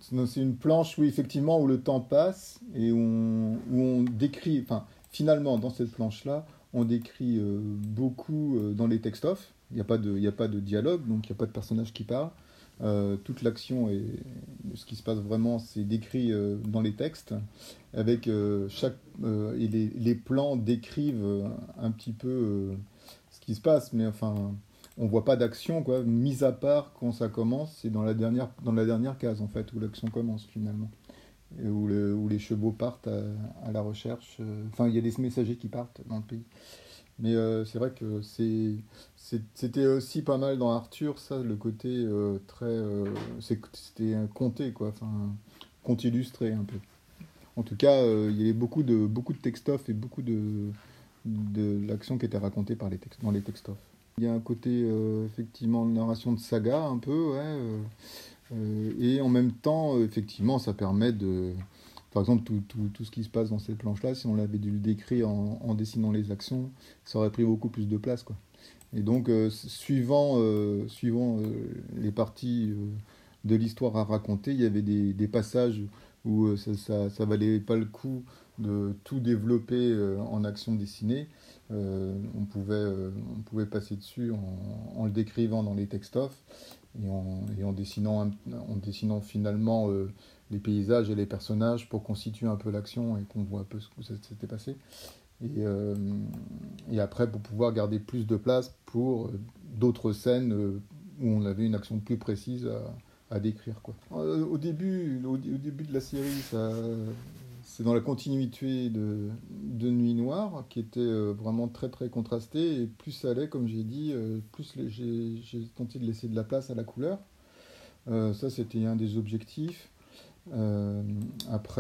c'est une planche, oui, effectivement, où le temps passe et où on décrit, enfin, finalement, dans cette planche-là, on décrit beaucoup dans les text-off. Il y a pas de dialogue, donc il n'y a pas de personnage qui parle. Toute l'action et ce qui se passe vraiment, c'est décrit dans les textes, avec et les plans décrivent un petit peu ce qui se passe, mais enfin, on voit pas d'action, quoi, mis à part quand ça commence, c'est dans la dernière case, en fait, où l'action commence, finalement. Et où les chevaux partent à la recherche. Enfin, il y a des messagers qui partent dans le pays. Mais c'est vrai que c'était aussi pas mal dans Arthur, ça, le côté très. C'était un conté, quoi. Enfin, conte illustré, un peu. En tout cas, il y avait beaucoup de texte-off et beaucoup de l'action qui était racontée dans les texte-off. Il y a un côté, effectivement, de narration de saga, un peu, ouais. Et en même temps, effectivement, ça permet de. Par exemple, tout ce qui se passe dans cette planche-là, si on l'avait dû le décrire en dessinant les actions, ça aurait pris beaucoup plus de place, quoi. Et donc, suivant les parties de l'histoire à raconter, il y avait des passages où ça valait pas le coup de tout développer en action dessinée. On pouvait passer dessus en le décrivant dans les texte-off et en dessinant finalement les paysages et les personnages pour constituer un peu l'action et qu'on voit un peu ce que ça s'était passé. Et, euh, et après, pour pouvoir garder plus de place pour d'autres scènes où on avait une action plus précise à décrire, quoi. Au début de la série, c'est dans la continuité de Nuit Noire, qui était vraiment très très contrastée, et plus ça allait, comme j'ai dit, j'ai tenté de laisser de la place à la couleur. Ça, c'était un des objectifs. Euh, après,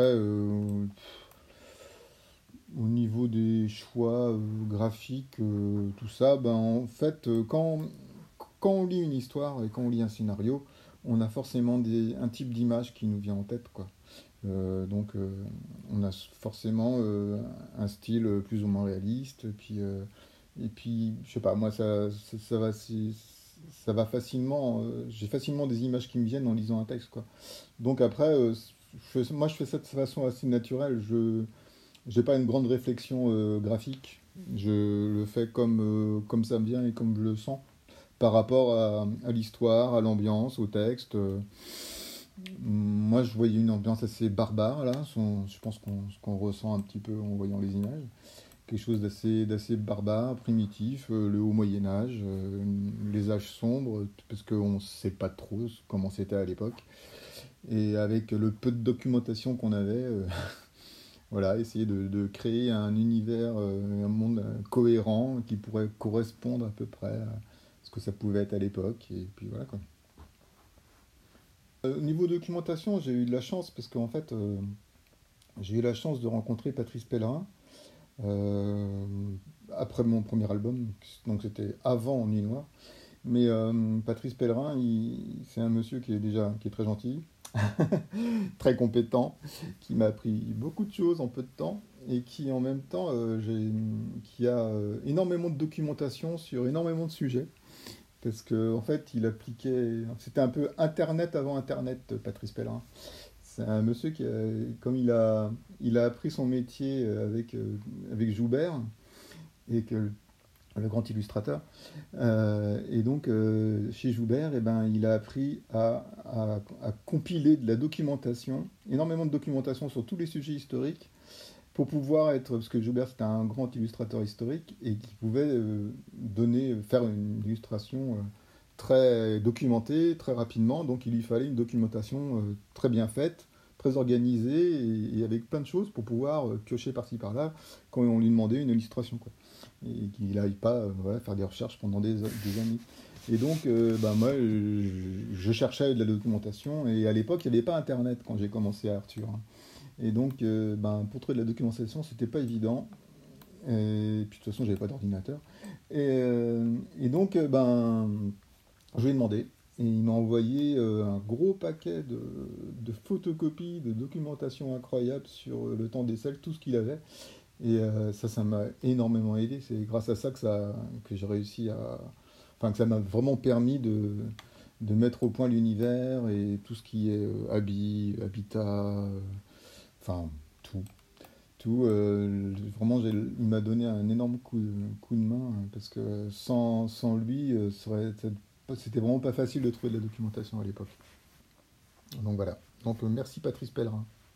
au niveau des choix graphiques, tout ça, ben, en fait, quand on lit une histoire et quand on lit un scénario, on a forcément un type d'image qui nous vient en tête, quoi. Donc, on a forcément un style plus ou moins réaliste. Et puis je sais pas, moi, ça va facilement. J'ai facilement des images qui me viennent en lisant un texte, quoi. Donc, après, moi, je fais ça de façon assez naturelle. Je n'ai pas une grande réflexion graphique. Je le fais comme ça me vient et comme je le sens par rapport à l'histoire, à l'ambiance, au texte. Moi, je voyais une ambiance assez barbare, là. Je pense ce qu'on ressent un petit peu en voyant les images. Quelque chose d'assez barbare, primitif, le haut Moyen-Âge, les âges sombres, parce qu'on ne sait pas trop comment c'était à l'époque. Et avec le peu de documentation qu'on avait, voilà, essayer de créer un univers, un monde cohérent qui pourrait correspondre à peu près à ce que ça pouvait être à l'époque. Et puis voilà, quoi. Au niveau documentation, j'ai eu de la chance parce qu'en fait, j'ai eu la chance de rencontrer Patrice Pellerin euh, après mon premier album, donc c'était avant Nuit Noire. Mais Patrice Pellerin, c'est un monsieur qui est très gentil, très compétent, qui m'a appris beaucoup de choses en peu de temps et qui en même temps qui a énormément de documentation sur énormément de sujets. Parce que en fait, c'était un peu Internet avant Internet, Patrice Pellerin. C'est un monsieur comme il a appris son métier avec Joubert, et que le grand illustrateur. Et donc, chez Joubert, eh ben, il a appris à compiler de la documentation, énormément de documentation sur tous les sujets historiques, pour pouvoir parce que Joubert c'était un grand illustrateur historique, et qui pouvait faire une illustration très documentée, très rapidement, donc il lui fallait une documentation très bien faite, très organisée, et avec plein de choses pour pouvoir piocher par-ci par-là quand on lui demandait une illustration, quoi. Et qu'il n'aille pas voilà, faire des recherches pendant des années. Et donc, moi, je cherchais de la documentation, et à l'époque, il n'y avait pas Internet quand j'ai commencé à Arthur, hein. Et donc, pour trouver de la documentation, c'était pas évident. Et puis, de toute façon, j'avais pas d'ordinateur. Et donc, je lui ai demandé. Et il m'a envoyé un gros paquet de photocopies, de documentation incroyable sur le temps des selles, tout ce qu'il avait. Et ça m'a énormément aidé. C'est grâce à ça que j'ai réussi à. Enfin, que ça m'a vraiment permis de mettre au point l'univers et tout ce qui est habitat, enfin tout. Tout, vraiment, il m'a donné un énorme coup de main parce que sans lui, c'était vraiment pas facile de trouver de la documentation à l'époque. Donc voilà. Donc merci Patrice Pellerin.